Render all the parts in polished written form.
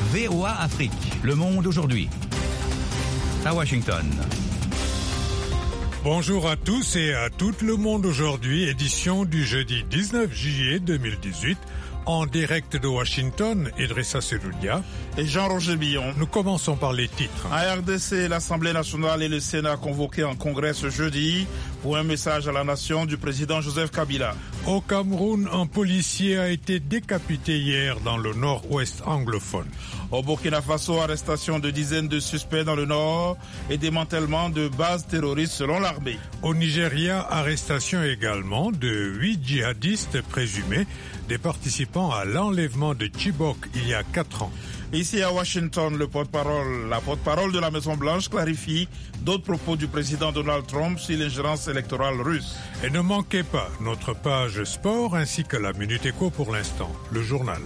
VOA Afrique, le monde aujourd'hui. À Washington. Bonjour à tous et à tout le monde aujourd'hui, édition du jeudi 19 juillet 2018. En direct de Washington, Idrissa Seloudia et Jean-Roger Billon. Nous commençons par les titres. À RDC, l'Assemblée nationale et le Sénat convoqués en congrès ce jeudi pour un message à la nation du président Joseph Kabila. Au Cameroun, un policier a été décapité hier dans le nord-ouest anglophone. Au Burkina Faso, arrestation de dizaines de suspects dans le nord et démantèlement de bases terroristes selon l'armée. Au Nigeria, arrestation également de 8 djihadistes présumés des participants à l'enlèvement de Chibok il y a 4 ans. Ici à Washington, la porte-parole de la Maison-Blanche clarifie d'autres propos du président Donald Trump sur l'ingérence électorale russe. Et ne manquez pas notre page sport ainsi que la Minute Éco pour l'instant, le journal.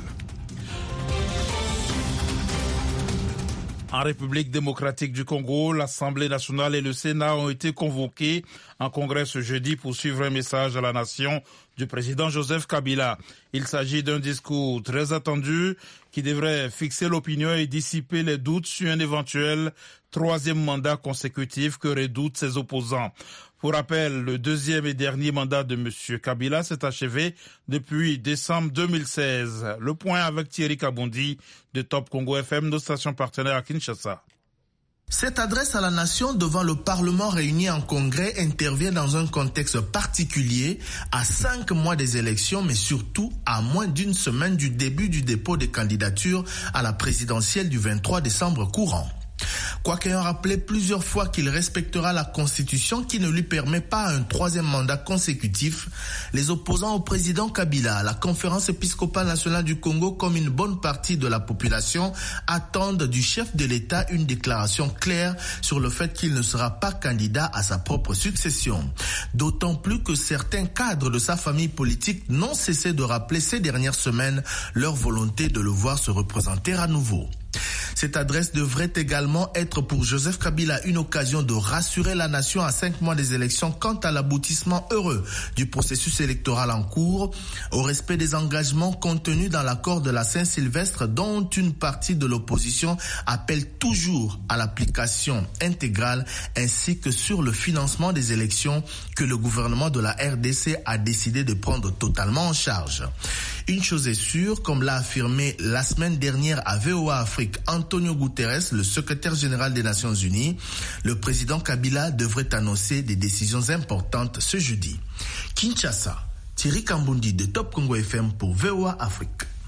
En République démocratique du Congo, l'Assemblée nationale et le Sénat ont été convoqués en congrès ce jeudi pour suivre un message à la nation du président Joseph Kabila. Il s'agit d'un discours très attendu qui devrait fixer l'opinion et dissiper les doutes sur un éventuel troisième mandat consécutif que redoutent ses opposants. Pour rappel, le deuxième et dernier mandat de M. Kabila s'est achevé depuis décembre 2016. Le point avec Thierry Kabondi de Top Congo FM, nos stations partenaires à Kinshasa. Cette adresse à la nation devant le Parlement réuni en congrès intervient dans un contexte particulier, à 5 mois des élections, mais surtout à moins d'une semaine du début du dépôt des candidatures à la présidentielle du 23 décembre courant. Quoiqu'ayant rappelé plusieurs fois qu'il respectera la Constitution qui ne lui permet pas un troisième mandat consécutif, les opposants au président Kabila, la Conférence épiscopale nationale du Congo comme une bonne partie de la population attendent du chef de l'État une déclaration claire sur le fait qu'il ne sera pas candidat à sa propre succession. D'autant plus que certains cadres de sa famille politique n'ont cessé de rappeler ces dernières semaines leur volonté de le voir se représenter à nouveau. Cette adresse devrait également être pour Joseph Kabila une occasion de rassurer la nation à 5 mois des élections quant à l'aboutissement heureux du processus électoral en cours, au respect des engagements contenus dans l'accord de la Saint-Sylvestre dont une partie de l'opposition appelle toujours à l'application intégrale, ainsi que sur le financement des élections que le gouvernement de la RDC a décidé de prendre totalement en charge. Une chose est sûre, comme l'a affirmé la semaine dernière à VOA Afrique Antonio Guterres, le secrétaire général des Nations Unies, le président Kabila devrait annoncer des décisions importantes ce jeudi. Kinshasa, Thierry Kambundi de Top Congo FM pour VOA Afrique.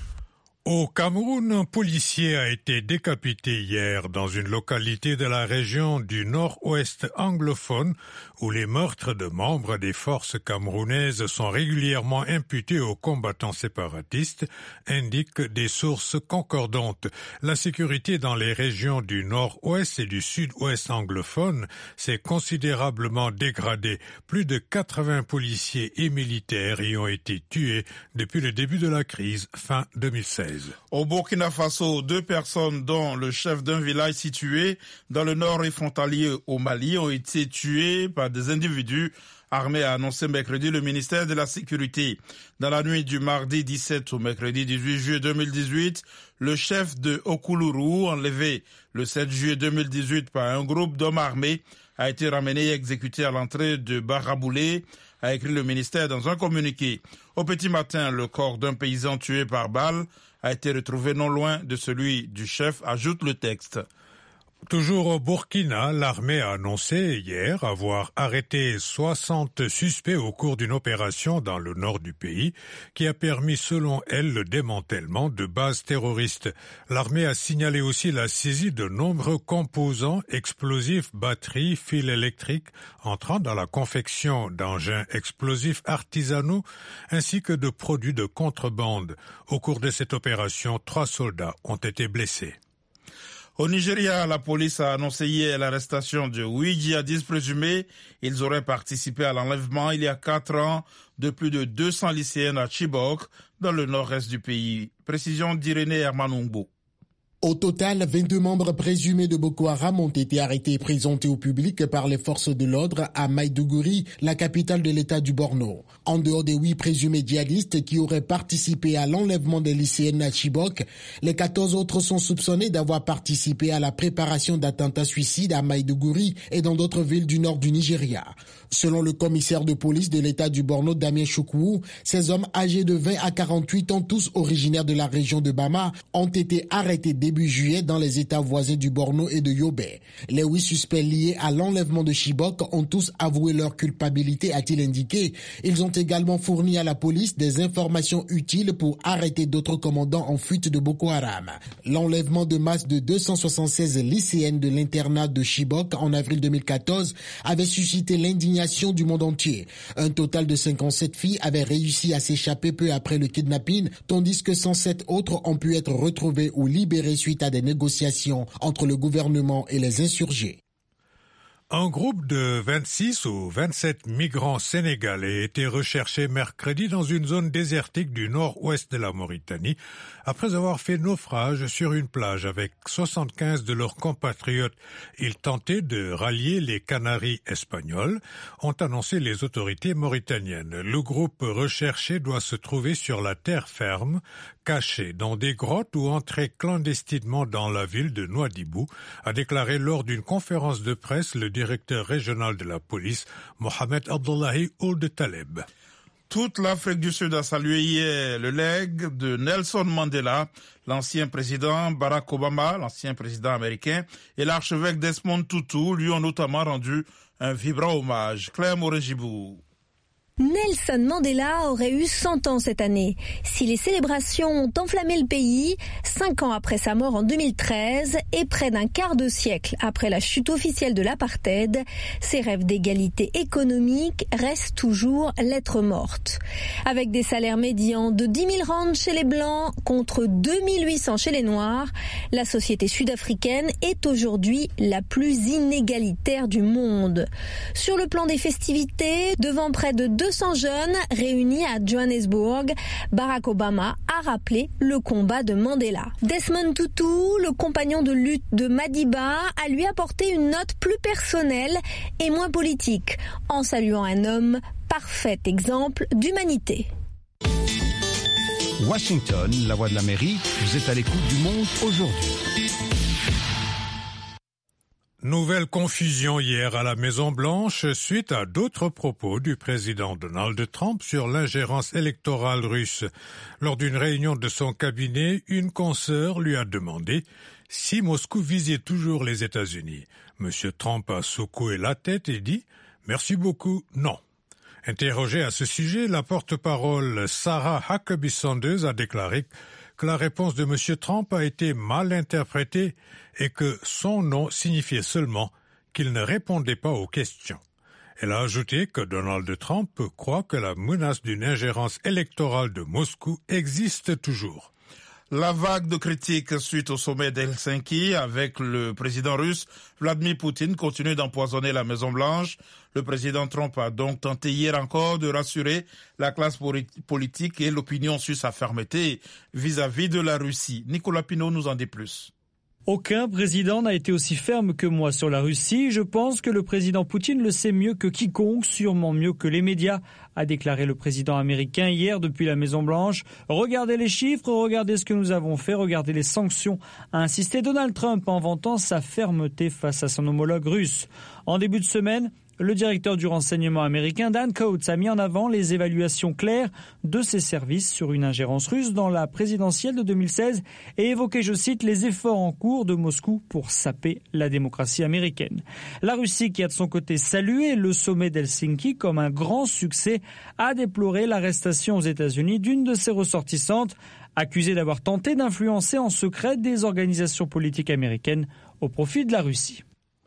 Au Cameroun, un policier a été décapité hier dans une localité de la région du nord-ouest anglophone où les meurtres de membres des forces camerounaises sont régulièrement imputés aux combattants séparatistes, indiquent des sources concordantes. La sécurité dans les régions du nord-ouest et du sud-ouest anglophone s'est considérablement dégradée. Plus de 80 policiers et militaires y ont été tués depuis le début de la crise fin 2016. Au Burkina Faso, 2 personnes, dont le chef d'un village situé dans le nord et frontalier au Mali, ont été tuées par des individus armés, a annoncé mercredi le ministère de la Sécurité. Dans la nuit du mardi 17 au mercredi 18 juillet 2018, le chef de Okoulourou, enlevé le 7 juillet 2018 par un groupe d'hommes armés, a été ramené et exécuté à l'entrée de Baraboulé, a écrit le ministère dans un communiqué. Au petit matin, le corps d'un paysan tué par balle a été retrouvé non loin de celui du chef, ajoute le texte. Toujours au Burkina, l'armée a annoncé hier avoir arrêté 60 suspects au cours d'une opération dans le nord du pays qui a permis, selon elle, le démantèlement de bases terroristes. L'armée a signalé aussi la saisie de nombreux composants explosifs, batteries, fils électriques entrant dans la confection d'engins explosifs artisanaux ainsi que de produits de contrebande. Au cours de cette opération, 3 soldats ont été blessés. Au Nigeria, la police a annoncé hier l'arrestation de 8 djihadistes présumés. Ils auraient participé à l'enlèvement il y a 4 ans de plus de 200 lycéennes à Chibok, dans le nord-est du pays. Précision d'Irénée Hermanungbo. Au total, 22 membres présumés de Boko Haram ont été arrêtés et présentés au public par les forces de l'ordre à Maïdougouri, la capitale de l'État du Borno. En dehors des 8 présumés djihadistes qui auraient participé à l'enlèvement des lycéennes à Chibok, les 14 autres sont soupçonnés d'avoir participé à la préparation d'attentats suicides à Maïdougouri et dans d'autres villes du nord du Nigeria. Selon le commissaire de police de l'État du Borno, Damien Choukou, ces hommes âgés de 20 à 48 ans, tous originaires de la région de Bama, ont été arrêtés début juillet dans les États voisins du Borno et de Yobe. Les 8 suspects liés à l'enlèvement de Chibok ont tous avoué leur culpabilité, a-t-il indiqué. Ils ont également fourni à la police des informations utiles pour arrêter d'autres commandants en fuite de Boko Haram. L'enlèvement de masse de 276 lycéennes de l'internat de Chibok en avril 2014 avait suscité l'indignation du monde entier. Un total de 57 filles avaient réussi à s'échapper peu après le kidnapping, tandis que 107 autres ont pu être retrouvées ou libérées suite à des négociations entre le gouvernement et les insurgés. Un groupe de 26 ou 27 migrants sénégalais était recherché mercredi dans une zone désertique du nord-ouest de la Mauritanie après avoir fait naufrage sur une plage avec 75 de leurs compatriotes. Ils tentaient de rallier les Canaries espagnoles, ont annoncé les autorités mauritaniennes. Le groupe recherché doit se trouver sur la terre ferme, caché dans des grottes ou entré clandestinement dans la ville de Nouadhibou, a déclaré lors d'une conférence de presse le directeur régional de la police, Mohamed Abdullahi Ould Taleb. Toute l'Afrique du Sud a salué hier le legs de Nelson Mandela, l'ancien président Barack Obama, l'ancien président américain, et l'archevêque Desmond Tutu lui ont notamment rendu un vibrant hommage. Claire Morin-Gibou. Nelson Mandela aurait eu 100 ans cette année. Si les célébrations ont enflammé le pays, 5 ans après sa mort en 2013 et près d'un quart de siècle après la chute officielle de l'apartheid, ses rêves d'égalité économique restent toujours lettre morte. Avec des salaires médians de 10 000 rands chez les Blancs contre 2 800 chez les Noirs, la société sud-africaine est aujourd'hui la plus inégalitaire du monde. Sur le plan des festivités, devant près de 200 jeunes réunis à Johannesburg, Barack Obama a rappelé le combat de Mandela. Desmond Tutu, le compagnon de lutte de Madiba, a lui apporté une note plus personnelle et moins politique, en saluant un homme parfait exemple d'humanité. Washington, la voix de l'Amérique, vous êtes à l'écoute du monde aujourd'hui. Nouvelle confusion hier à la Maison-Blanche suite à d'autres propos du président Donald Trump sur l'ingérence électorale russe. Lors d'une réunion de son cabinet, une consoeur lui a demandé si Moscou visait toujours les États-Unis. Monsieur Trump a secoué la tête et dit « Merci beaucoup, non ». Interrogée à ce sujet, la porte-parole Sarah Huckabee Sanders a déclaré que la réponse de M. Trump a été mal interprétée et que son nom signifiait seulement qu'il ne répondait pas aux questions. Elle a ajouté que Donald Trump croit que la menace d'une ingérence électorale de Moscou existe toujours. La vague de critiques suite au sommet d'Helsinki avec le président russe Vladimir Poutine continue d'empoisonner la Maison-Blanche. Le président Trump a donc tenté hier encore de rassurer la classe politique et l'opinion sur sa fermeté vis-à-vis de la Russie. Nicolas Pinault nous en dit plus. Aucun président n'a été aussi ferme que moi sur la Russie. Je pense que le président Poutine le sait mieux que quiconque, sûrement mieux que les médias, a déclaré le président américain hier depuis la Maison-Blanche. Regardez les chiffres, regardez ce que nous avons fait, regardez les sanctions, a insisté Donald Trump en vantant sa fermeté face à son homologue russe. En début de semaine, le directeur du renseignement américain, Dan Coats, a mis en avant les évaluations claires de ses services sur une ingérence russe dans la présidentielle de 2016 et évoqué, je cite, les efforts en cours de Moscou pour saper la démocratie américaine. La Russie, qui a de son côté salué le sommet d'Helsinki comme un grand succès, a déploré l'arrestation aux États-Unis d'une de ses ressortissantes, accusée d'avoir tenté d'influencer en secret des organisations politiques américaines au profit de la Russie.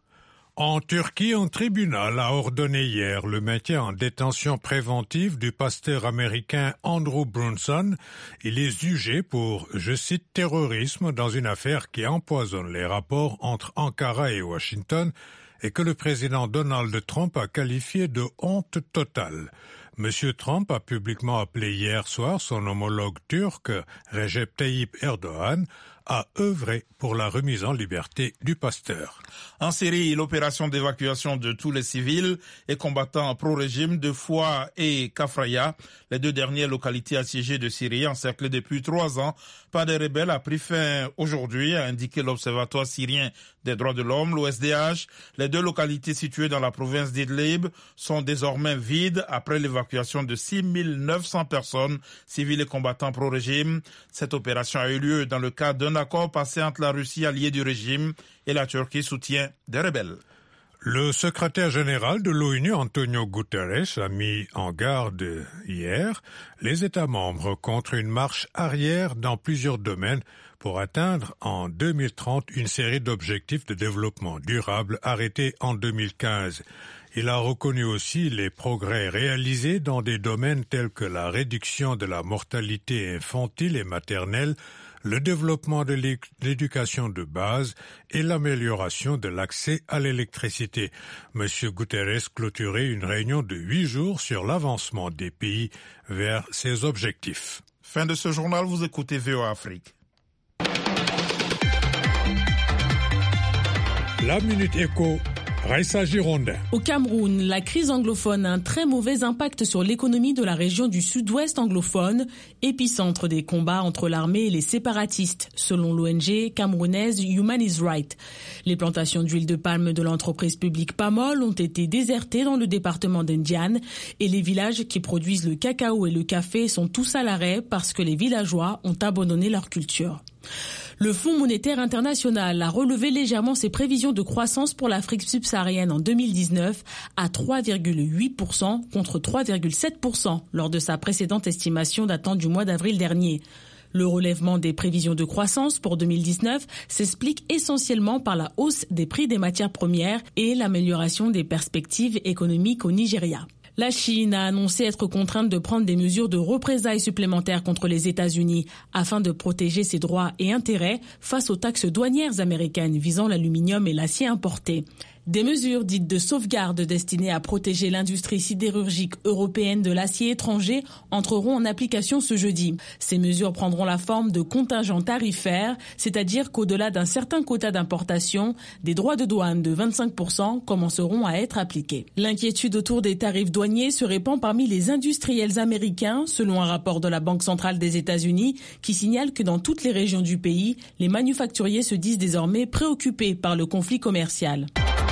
En Turquie, un tribunal a ordonné hier le maintien en détention préventive du pasteur américain Andrew Brunson. Il est jugé pour, je cite, terrorisme dans une affaire qui empoisonne les rapports entre Ankara et Washington et que le président Donald Trump a qualifié de honte totale. Monsieur Trump a publiquement appelé hier soir son homologue turc, Recep Tayyip Erdogan, a œuvré pour la remise en liberté du pasteur. En Syrie, l'opération d'évacuation de tous les civils et combattants pro-régime de Foua et Kafraya, les deux dernières localités assiégées de Syrie, encerclées depuis 3 ans par des rebelles, a pris fin aujourd'hui, a indiqué l'Observatoire syrien des droits de l'homme, l'OSDH. Les deux localités situées dans la province d'Idlib sont désormais vides après l'évacuation de 6 900 personnes, civils et combattants pro-régime. Cette opération a eu lieu dans le cadre d'un accord passé entre la Russie alliée du régime et la Turquie soutien des rebelles. Le secrétaire général de l'ONU, Antonio Guterres, a mis en garde hier les États membres contre une marche arrière dans plusieurs domaines pour atteindre en 2030 une série d'objectifs de développement durable arrêtés en 2015. Il a reconnu aussi les progrès réalisés dans des domaines tels que la réduction de la mortalité infantile et maternelle, le développement de l'éducation de base et l'amélioration de l'accès à l'électricité. M. Guterres clôturait une réunion de 8 jours sur l'avancement des pays vers ces objectifs. Fin de ce journal, vous écoutez VOA Afrique. La Minute Éco, Raissa Girondin. Au Cameroun, la crise anglophone a un très mauvais impact sur l'économie de la région du sud-ouest anglophone, épicentre des combats entre l'armée et les séparatistes, selon l'ONG camerounaise Human Rights. Les plantations d'huile de palme de l'entreprise publique Pamol ont été désertées dans le département d'Indiane et les villages qui produisent le cacao et le café sont tous à l'arrêt parce que les villageois ont abandonné leur culture. Le Fonds monétaire international a relevé légèrement ses prévisions de croissance pour l'Afrique subsaharienne en 2019 à 3,8% contre 3,7% lors de sa précédente estimation datant du mois d'avril dernier. Le relèvement des prévisions de croissance pour 2019 s'explique essentiellement par la hausse des prix des matières premières et l'amélioration des perspectives économiques au Nigeria. La Chine a annoncé être contrainte de prendre des mesures de représailles supplémentaires contre les États-Unis afin de protéger ses droits et intérêts face aux taxes douanières américaines visant l'aluminium et l'acier importés. Des mesures dites de sauvegarde destinées à protéger l'industrie sidérurgique européenne de l'acier étranger entreront en application ce jeudi. Ces mesures prendront la forme de contingents tarifaires, c'est-à-dire qu'au-delà d'un certain quota d'importation, des droits de douane de 25% commenceront à être appliqués. L'inquiétude autour des tarifs douaniers se répand parmi les industriels américains, selon un rapport de la Banque centrale des États-Unis qui signale que dans toutes les régions du pays, les manufacturiers se disent désormais préoccupés par le conflit commercial.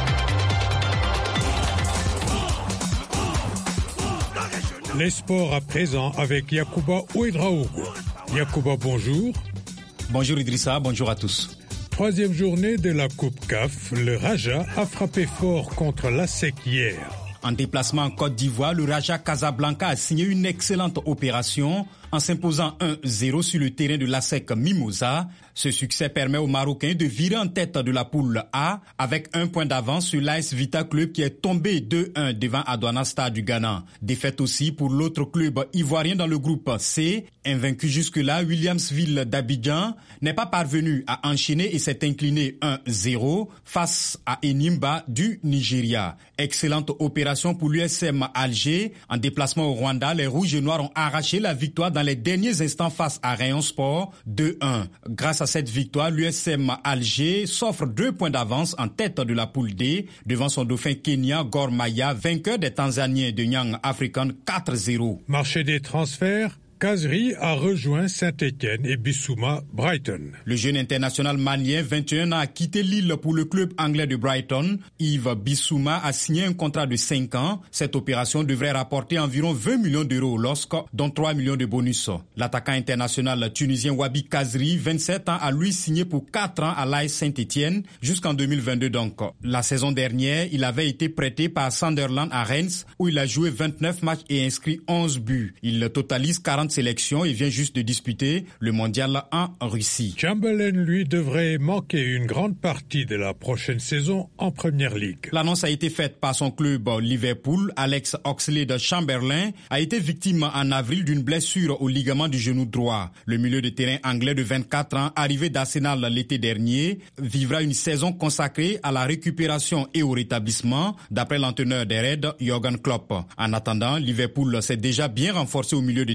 Les sports à présent avec Yacouba Ouedraogo. Yacouba, bonjour. Bonjour Idrissa, bonjour à tous. Troisième journée de la Coupe CAF, le Raja a frappé fort contre l'ASEC hier. En déplacement en Côte d'Ivoire, le Raja Casablanca a signé une excellente opération en s'imposant 1-0 sur le terrain de l'ASEC Mimosa. Ce succès permet aux Marocains de virer en tête de la poule A avec 1 point d'avance sur l'AS Vita Club qui est tombé 2-1 devant Aduana Star du Ghana. Défaite aussi pour l'autre club ivoirien dans le groupe C. Invaincu jusque-là, Williamsville d'Abidjan n'est pas parvenu à enchaîner et s'est incliné 1-0 face à Enimba du Nigeria. Excellente opération pour l'USM Alger. En déplacement au Rwanda, les Rouges et Noirs ont arraché la victoire dans les derniers instants face à Rayon Sport 2-1. Grâce à cette victoire, l'USM Alger s'offre 2 points d'avance en tête de la poule D devant son dauphin Kenya Gor Mahia, vainqueur des Tanzaniens de Young African 4-0. Marché des transferts. Kazri a rejoint Saint-Étienne et Bissouma Brighton. Le jeune international malien 21 ans a quitté Lille pour le club anglais de Brighton. Yves Bissouma a signé un contrat de 5 ans. Cette opération devrait rapporter environ 20 millions d'euros dont 3 millions de bonus. L'attaquant international tunisien Wabi Kazri, 27 ans, a lui signé pour 4 ans à l'AS Saint-Étienne jusqu'en 2022 donc. La saison dernière, il avait été prêté par Sunderland à Reims où il a joué 29 matchs et inscrit 11 buts. Il totalise 40 sélection et vient juste de disputer le mondial en Russie. Chamberlain, lui, devrait manquer une grande partie de la prochaine saison en Première Ligue. L'annonce a été faite par son club Liverpool. Alex Oxlade-Chamberlain a été victime en avril d'une blessure au ligament du genou droit. Le milieu de terrain anglais de 24 ans, arrivé d'Arsenal l'été dernier, vivra une saison consacrée à la récupération et au rétablissement, d'après l'entraîneur des Reds, Jürgen Klopp. En attendant, Liverpool s'est déjà bien renforcé au milieu de terrain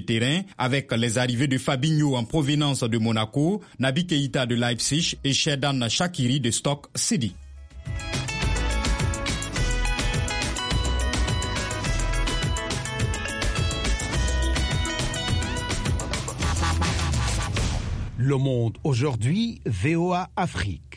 avec les arrivées de Fabinho en provenance de Monaco, Naby Keïta de Leipzig et Xherdan Shaqiri de Stoke City. Le Monde aujourd'hui, VOA Afrique.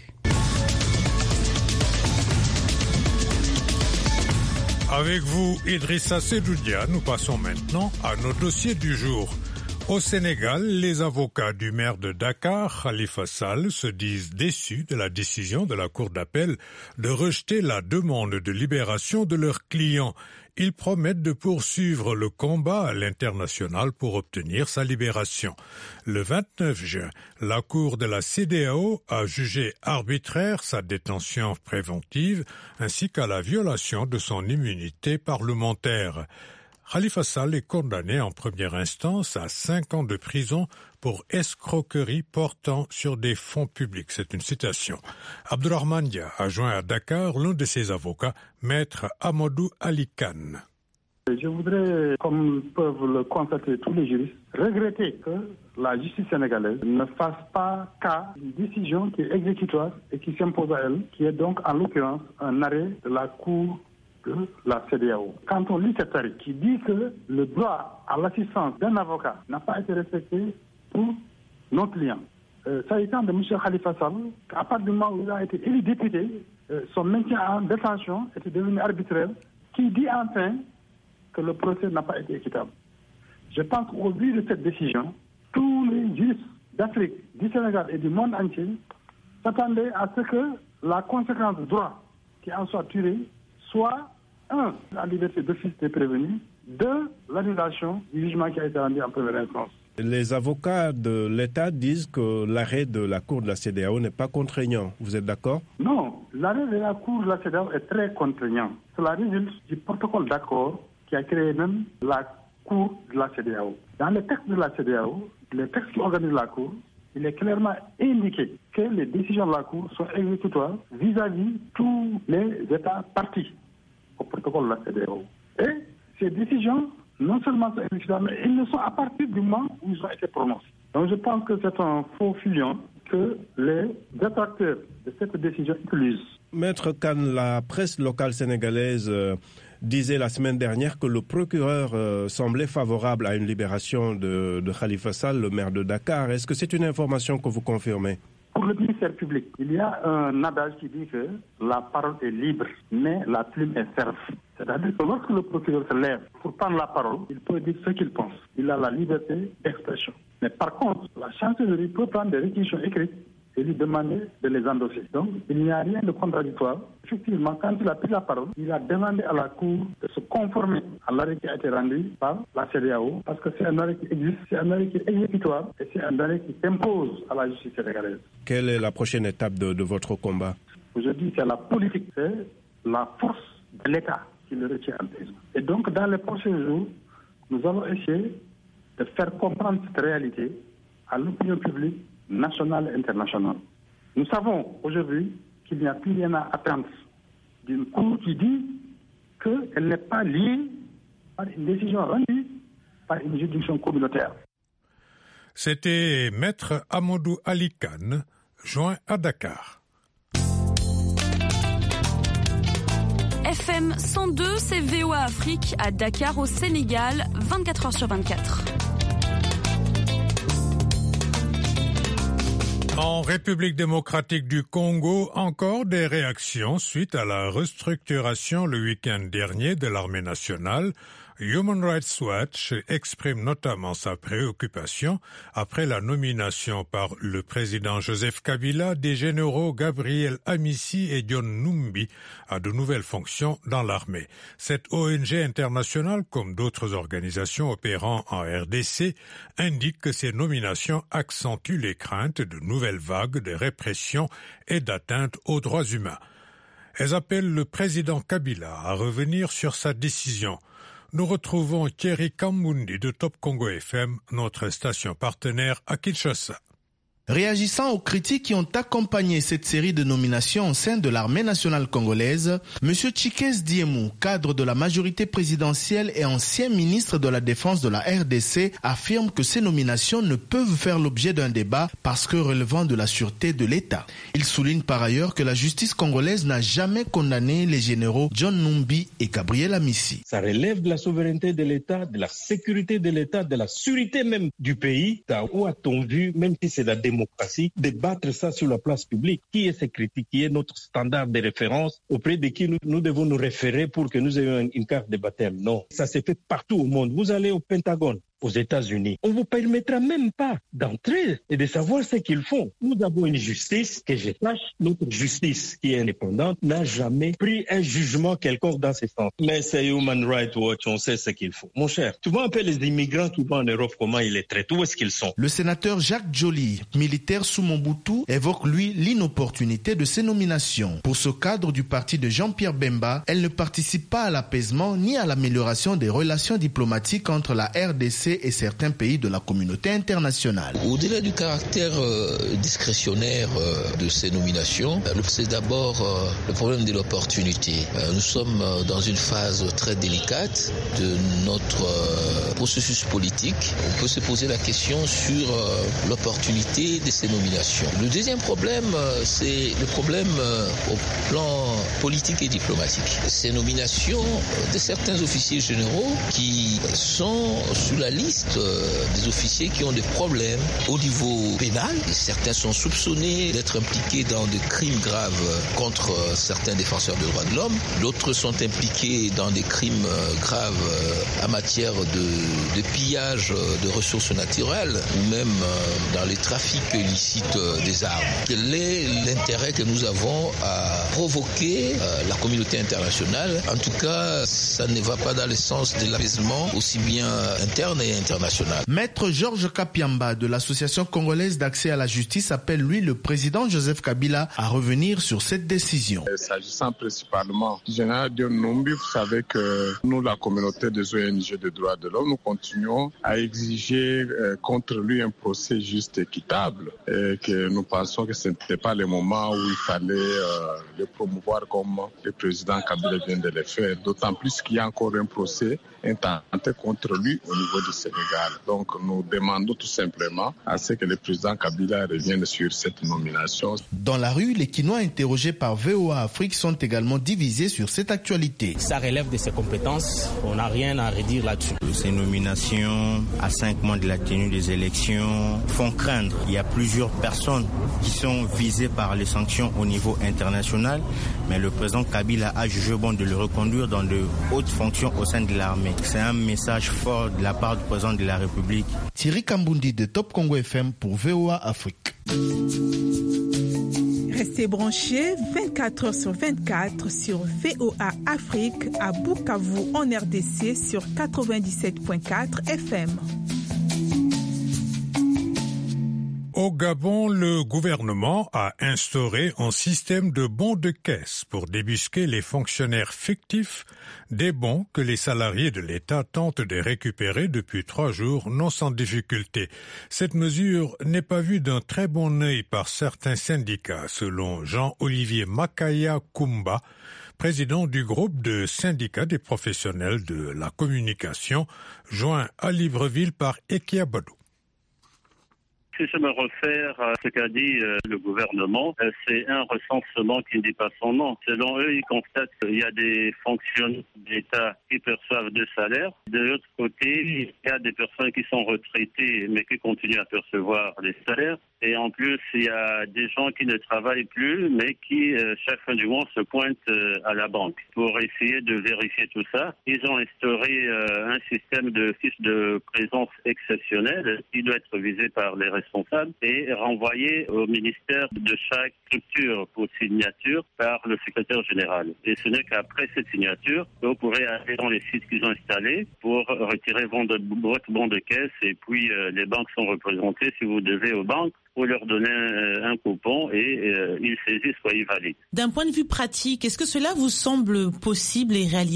Avec vous, Idrissa Sedoudia, nous passons maintenant à nos dossiers du jour. Au Sénégal, les avocats du maire de Dakar, Khalifa Sall, se disent déçus de la décision de la Cour d'appel de rejeter la demande de libération de leurs clients. Ils promettent de poursuivre le combat à l'international pour obtenir sa libération. Le 29 juin, la Cour de la CEDEAO a jugé arbitraire sa détention préventive ainsi qu'à la violation de son immunité parlementaire. Khalifa Sall est condamné en première instance à 5 ans de prison pour escroquerie portant sur des fonds publics. C'est une citation. Abdourahmane Dia a joint à Dakar l'un de ses avocats, maître Amadou Ali Kane. Je voudrais, comme peuvent le constater tous les juristes, regretter que la justice sénégalaise ne fasse pas cas d'une décision qui est exécutoire et qui s'impose à elle, qui est donc en l'occurrence un arrêt de la Cour de la CEDEAO. Quand on lit cet arrêt qui dit que le droit à l'assistance d'un avocat n'a pas été respecté pour nos clients, s'agissant de M. Khalifa Sall, à partir du moment où il a été élu député, son maintien en détention était devenu arbitraire, qui dit enfin que le procès n'a pas été équitable. Je pense qu'au vu de cette décision, tous les juristes d'Afrique, du Sénégal et du monde entier s'attendaient à ce que la conséquence du droit qui en soit tirée soit 1. La liberté d'office des prévenus, 2. L'annulation du jugement qui a été rendu en première instance. Les avocats de l'État disent que l'arrêt de la Cour de la CEDEAO n'est pas contraignant. Vous êtes d'accord? Non, l'arrêt de la Cour de la CEDEAO est très contraignant. Cela résulte du protocole d'accord qui a créé même la Cour de la CEDEAO. Dans les textes de la CEDEAO, les textes qui organisent la Cour, il est clairement indiqué que les décisions de la Cour sont exécutoires vis-à-vis tous les États partis au protocole de la CEDEAO. Et ces décisions, non seulement sont exécutables, mais elles le sont à partir du moment où ils ont été prononcés. Donc je pense que c'est un faux filion que les détracteurs de cette décision utilisent. Maître Kane, la presse locale sénégalaise disait la semaine dernière que le procureur semblait favorable à une libération de Khalifa Sall, le maire de Dakar. Est-ce que c'est une information que vous confirmez? Pour le ministère public, il y a un adage qui dit que la parole est libre, mais la plume est serve. C'est-à-dire que lorsque le procureur se lève pour prendre la parole, il peut dire ce qu'il pense. Il a la liberté d'expression. Mais par contre, la chancellerie peut prendre des réquisitions écrites et lui demander de les endosser. Donc, il n'y a rien de contradictoire. Effectivement, quand il a pris la parole, il a demandé à la Cour de se conformer à l'arrêt qui a été rendu par la CEDEAO, parce que c'est un arrêt qui existe, c'est un arrêt qui est exécutoire et c'est un arrêt qui s'impose à la justice sénégalaise. Quelle est la prochaine étape de votre combat? Aujourd'hui, c'est la politique, c'est la force de l'État qui le retient en prison. Et donc, dans les prochains jours, nous allons essayer de faire comprendre cette réalité à l'opinion publique nationale et internationale. Nous savons aujourd'hui qu'il n'y a plus rien à attendre d'une Cour qui dit qu'elle n'est pas liée par une décision rendue par une juridiction communautaire. C'était maître Amadou Ali Kane, joint à Dakar. FM 102, c'est VOA Afrique à Dakar au Sénégal, 24 heures sur 24. En République démocratique du Congo, encore des réactions suite à la restructuration le week-end dernier de l'armée nationale. Human Rights Watch exprime notamment sa préoccupation après la nomination par le président Joseph Kabila des généraux Gabriel Amissi et John Numbi à de nouvelles fonctions dans l'armée. Cette ONG internationale, comme d'autres organisations opérant en RDC, indique que ces nominations accentuent les craintes de nouvelles vagues de répression et d'atteinte aux droits humains. Elles appellent le président Kabila à revenir sur sa décision. Nous retrouvons Thierry Kambundi de Top Congo FM, notre station partenaire à Kinshasa. Réagissant aux critiques qui ont accompagné cette série de nominations au sein de l'armée nationale congolaise, M. Tshikez Diemou, cadre de la majorité présidentielle et ancien ministre de la Défense de la RDC, affirme que ces nominations ne peuvent faire l'objet d'un débat parce que relevant de la sûreté de l'État. Il souligne par ailleurs que la justice congolaise n'a jamais condamné les généraux John Numbi et Gabriel Amissi. Ça relève de la souveraineté de l'État, de la sécurité de l'État, de la sûreté même du pays. Où a-t-on vu, même si c'est la démocratie, débattre ça sur la place publique? Qui est ce critique? Qui est notre standard de référence auprès de qui nous devons nous référer pour que nous ayons une carte de baptême? Non, ça s'est fait partout au monde. Vous allez au Pentagone, aux États-Unis, on ne vous permettra même pas d'entrer et de savoir ce qu'ils font. Nous avons une justice, que je sache, notre justice qui est indépendante n'a jamais pris un jugement quelconque dans ce sens. Mais c'est Human Rights Watch, on sait ce qu'ils font. Mon cher, tu vois un peu les immigrants qui vont en Europe, comment ils les traitent, où est-ce qu'ils sont? Le sénateur Jacques Joly, militaire sous Mobutu, évoque lui l'inopportunité de ces nominations. Pour ce cadre du parti de Jean-Pierre Bemba, elle ne participe pas à l'apaisement ni à l'amélioration des relations diplomatiques entre la RDC et certains pays de la communauté internationale. Au-delà du caractère discrétionnaire de ces nominations, c'est d'abord le problème de l'opportunité. Nous sommes dans une phase très délicate de notre processus politique. On peut se poser la question sur l'opportunité de ces nominations. Le deuxième problème, c'est le problème au plan politique et diplomatique. Ces nominations de certains officiers généraux qui sont sous la liste des officiers qui ont des problèmes au niveau pénal. Et certains sont soupçonnés d'être impliqués dans des crimes graves contre certains défenseurs des droits de l'homme. D'autres sont impliqués dans des crimes graves en matière de pillage de ressources naturelles ou même dans les trafics illicites des armes. Quel est l'intérêt que nous avons à provoquer la communauté internationale? En tout cas, ça ne va pas dans le sens de l'apaisement aussi bien interne et international. Maître Georges Kapiamba de l'Association congolaise d'accès à la justice appelle lui le président Joseph Kabila à revenir sur cette décision. S'agissant principalement du général John Numbi, vous savez que nous, la communauté des ONG de droits de l'homme, nous continuons à exiger contre lui un procès juste et équitable et que nous pensons que ce n'était pas le moment où il fallait le promouvoir comme le président Kabila vient de le faire, d'autant plus qu'il y a encore un procès intenté contre lui au niveau du Sénégal. Donc nous demandons tout simplement à ce que le président Kabila revienne sur cette nomination. Dans la rue, les Quinois interrogés par VOA Afrique sont également divisés sur cette actualité. Ça relève de ses compétences, on n'a rien à redire là-dessus. Ces nominations à 5 mois de la tenue des élections font craindre. Il y a plusieurs personnes qui sont visées par les sanctions au niveau international, mais le président Kabila a jugé bon de le reconduire dans de hautes fonctions au sein de l'armée. C'est un message fort de la part du président de la République. Thierry Kambundi de Top Congo FM pour VOA Afrique. Restez branchés 24h sur 24 sur VOA Afrique à Bukavu en RDC sur 97.4 FM. Au Gabon, le gouvernement a instauré un système de bons de caisse pour débusquer les fonctionnaires fictifs des bons que les salariés de l'État tentent de récupérer depuis 3 jours, non sans difficulté. Cette mesure n'est pas vue d'un très bon œil par certains syndicats, selon Jean-Olivier Makaya Kumba, président du groupe de syndicats des professionnels de la communication, joint à Libreville par Ekia Badou. Si je me réfère à ce qu'a dit le gouvernement, c'est un recensement qui ne dit pas son nom. Selon eux, ils constatent qu'il y a des fonctionnaires d'État qui perçoivent 2 salaires. De l'autre côté, il y a des personnes qui sont retraitées mais qui continuent à percevoir les salaires. Et en plus, il y a des gens qui ne travaillent plus mais qui, chaque fin du mois, se pointent à la banque pour essayer de vérifier tout ça. Ils ont instauré un système de fiche de présence exceptionnelle qui doit être visé par les responsables et renvoyé au ministère de chaque structure pour signature par le secrétaire général. Et ce n'est qu'après cette signature que vous pourrez aller dans les sites qu'ils ont installés pour retirer votre bon de caisse et puis les banques sont représentées si vous devez aux banques. Pour leur donner un coupon et ils saisissent soit ils valident. D'un point de vue pratique, est-ce que cela vous semble possible et réalisable ?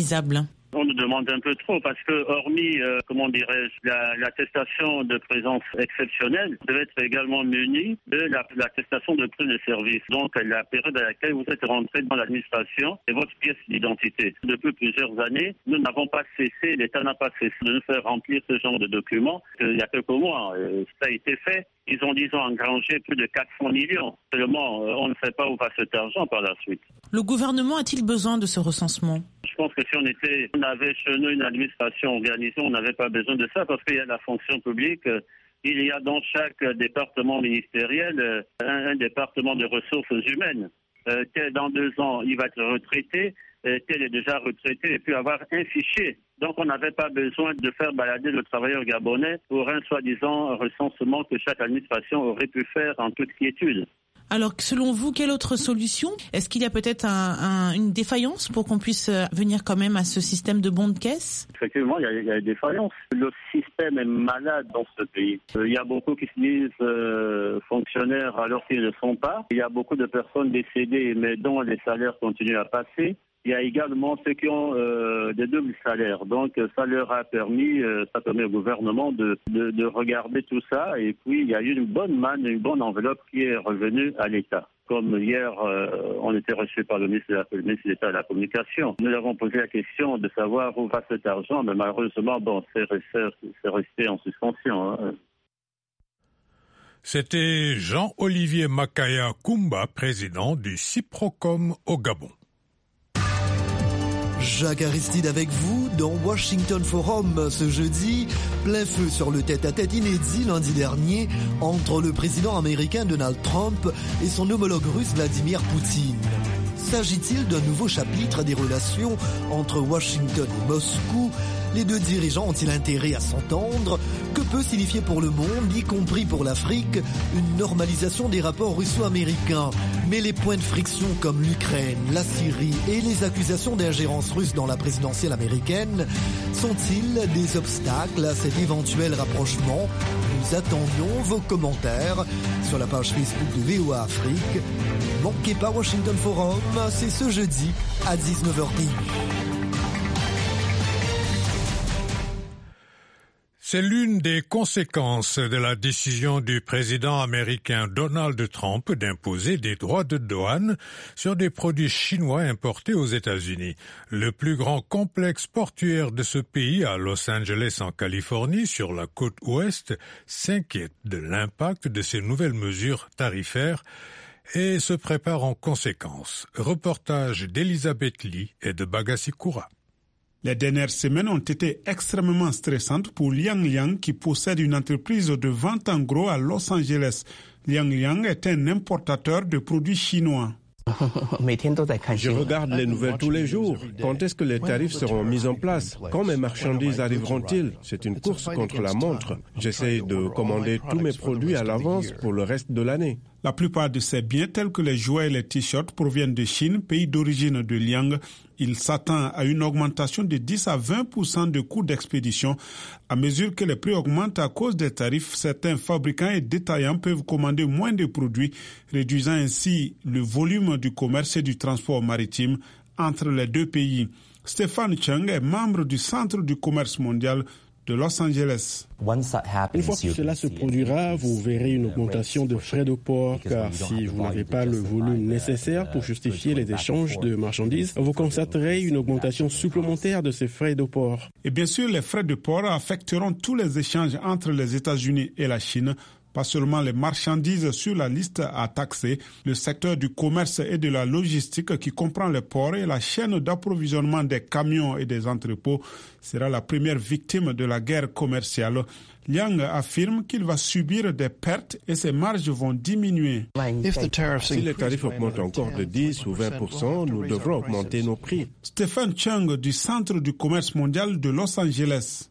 On nous demande un peu trop parce que, hormis, l'attestation de présence exceptionnelle, vous devez être également muni de l'attestation de prix de service. Donc, la période à laquelle vous êtes rentré dans l'administration et votre pièce d'identité. Depuis plusieurs années, nous n'avons pas cessé, l'État n'a pas cessé de nous faire remplir ce genre de documents. Il y a quelques mois, ça a été fait. Ils ont, engrangé plus de 400 millions. Seulement, on ne sait pas où va cet argent par la suite. Le gouvernement a-t-il besoin de ce recensement ? Je pense que si on avait chez nous une administration organisée, on n'avait pas besoin de ça parce qu'il y a la fonction publique. Il y a dans chaque département ministériel un département de ressources humaines. Dans 2 ans, il va être retraité. Tel est déjà retraité et puis avoir un fichier. Donc on n'avait pas besoin de faire balader le travailleur gabonais pour un soi-disant recensement que chaque administration aurait pu faire en toute quiétude. Alors, selon vous, quelle autre solution ? Est-ce qu'il y a peut-être une défaillance pour qu'on puisse venir quand même à ce système de bons de caisse ? Effectivement, il y a des défaillances. Le système est malade dans ce pays. Il y a beaucoup qui se disent fonctionnaires alors qu'ils ne le sont pas. Il y a beaucoup de personnes décédées mais dont les salaires continuent à passer. Il y a également ceux qui ont des doubles salaires. Donc, ça leur a permis, ça permet au gouvernement de regarder tout ça. Et puis, il y a eu une bonne enveloppe qui est revenue à l'État. Comme hier, on était reçu par le ministre de l'État de la Communication. Nous avons posé la question de savoir où va cet argent, mais malheureusement, c'est resté en suspension. C'était Jean-Olivier Makaya Koumba, président du CIPROCOM au Gabon. Jacques Aristide avec vous dans Washington Forum ce jeudi. Plein feu sur le tête-à-tête inédit lundi dernier entre le président américain Donald Trump et son homologue russe Vladimir Poutine. S'agit-il d'un nouveau chapitre des relations entre Washington et Moscou ? Les deux dirigeants ont-ils intérêt à s'entendre ? Que peut signifier pour le monde, y compris pour l'Afrique, une normalisation des rapports russo-américains ? Mais les points de friction comme l'Ukraine, la Syrie et les accusations d'ingérence russe dans la présidentielle américaine sont-ils des obstacles à cet éventuel rapprochement ? Nous attendions vos commentaires sur la page Facebook de VOA Afrique. Ne manquez pas Washington Forum, c'est ce jeudi à 19h10. C'est l'une des conséquences de la décision du président américain Donald Trump d'imposer des droits de douane sur des produits chinois importés aux États-Unis. Le plus grand complexe portuaire de ce pays, à Los Angeles en Californie, sur la côte ouest, s'inquiète de l'impact de ces nouvelles mesures tarifaires et se prépare en conséquence. Reportage d'Elisabeth Lee et de Bagassi Koura. Les dernières semaines ont été extrêmement stressantes pour Liang Liang qui possède une entreprise de vente en gros à Los Angeles. Liang Liang est un importateur de produits chinois. Je regarde les nouvelles tous les jours. Quand est-ce que les tarifs seront mis en place ? Quand mes marchandises arriveront-ils ? C'est une course contre la montre. J'essaie de commander tous mes produits à l'avance pour le reste de l'année. La plupart de ces biens, tels que les jouets et les t-shirts, proviennent de Chine, pays d'origine de Liang. Il s'attend à une augmentation de 10 à 20% de coûts d'expédition. À mesure que les prix augmentent à cause des tarifs, certains fabricants et détaillants peuvent commander moins de produits, réduisant ainsi le volume du commerce et du transport maritime entre les deux pays. Stéphane Cheng est membre du Centre du commerce mondial de Los Angeles. Une fois que cela se produira, vous verrez une augmentation de frais de port, car si vous n'avez pas le volume nécessaire pour justifier les échanges de marchandises, vous constaterez une augmentation supplémentaire de ces frais de port. Et bien sûr, les frais de port affecteront tous les échanges entre les États-Unis et la Chine. Pas seulement les marchandises sur la liste à taxer, le secteur du commerce et de la logistique qui comprend les ports et la chaîne d'approvisionnement des camions et des entrepôts sera la première victime de la guerre commerciale. Liang affirme qu'il va subir des pertes et ses marges vont diminuer. Si les tarifs augmentent encore de 10 ou 20%, nous devrons augmenter nos prix. Stéphane Cheng du Centre du commerce mondial de Los Angeles.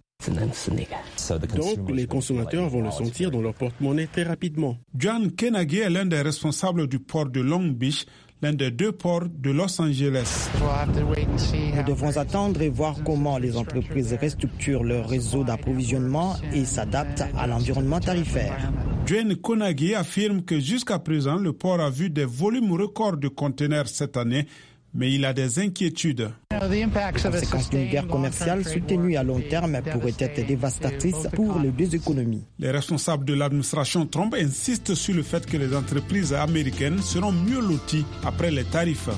Donc, les consommateurs vont le sentir dans leur porte-monnaie très rapidement. John Kennedy est l'un des responsables du port de Long Beach, l'un des deux ports de Los Angeles. Nous devrons attendre et voir comment les entreprises restructurent leur réseau d'approvisionnement et s'adaptent à l'environnement tarifaire. John Kennedy affirme que jusqu'à présent, le port a vu des volumes records de conteneurs cette année, Mais il a des inquiétudes. Les conséquences d'une guerre commerciale soutenue à long terme pourraient être dévastatrices pour les deux économies. Les responsables de l'administration Trump insistent sur le fait que les entreprises américaines seront mieux loties après les tarifs.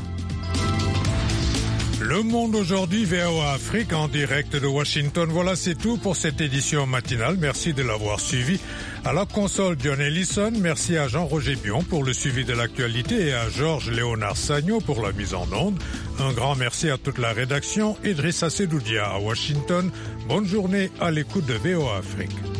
Le Monde aujourd'hui, VOA Afrique en direct de Washington. Voilà, c'est tout pour cette édition matinale. Merci de l'avoir suivi. À la console, John Ellison. Merci à Jean-Roger Bion pour le suivi de l'actualité et à Georges Léonard Sagno pour la mise en onde. Un grand merci à toute la rédaction. Idrissa Sedoudia à Washington. Bonne journée à l'écoute de VOA Afrique.